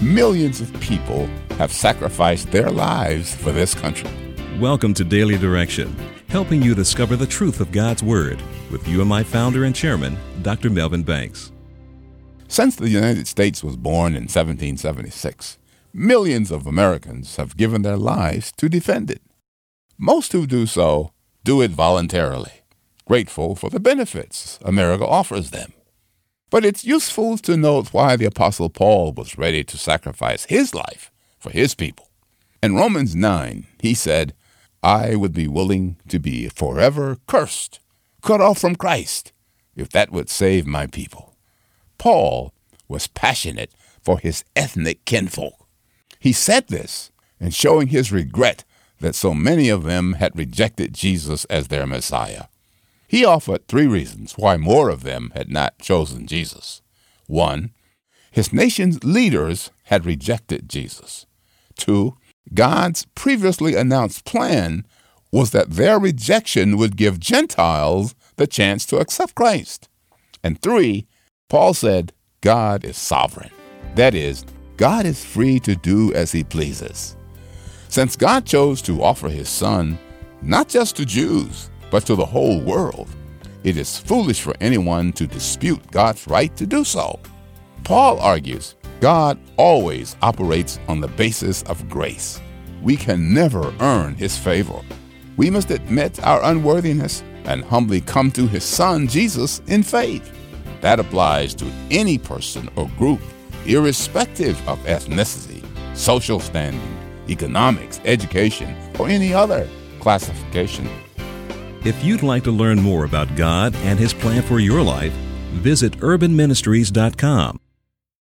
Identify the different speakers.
Speaker 1: millions of people have sacrificed their lives for this country.
Speaker 2: Welcome to Daily Direction, helping you discover the truth of God's Word with UMI founder and chairman, Dr. Melvin Banks.
Speaker 1: Since the United States was born in 1776, millions of Americans have given their lives to defend it. Most who do so do it voluntarily, grateful for the benefits America offers them. But it's useful to note why the Apostle Paul was ready to sacrifice his life for his people. In Romans 9, he said, "I would be willing to be forever cursed, cut off from Christ, if that would save my people." Paul was passionate for his ethnic kinfolk. He said this in showing his regret that so many of them had rejected Jesus as their Messiah. He offered 3 reasons why more of them had not chosen Jesus. 1, his nation's leaders had rejected Jesus. 2, God's previously announced plan was that their rejection would give Gentiles the chance to accept Christ. And 3, Paul said, God is sovereign. That is, God is free to do as he pleases. Since God chose to offer his Son, not just to Jews, but to the whole world, it is foolish for anyone to dispute God's right to do so. Paul argues God always operates on the basis of grace. We can never earn his favor. We must admit our unworthiness and humbly come to his Son, Jesus, in faith. That applies to any person or group, irrespective of ethnicity, social standing, economics, education, or any other classification.
Speaker 2: If you'd like to learn more about God and his plan for your life, visit urbanministries.com.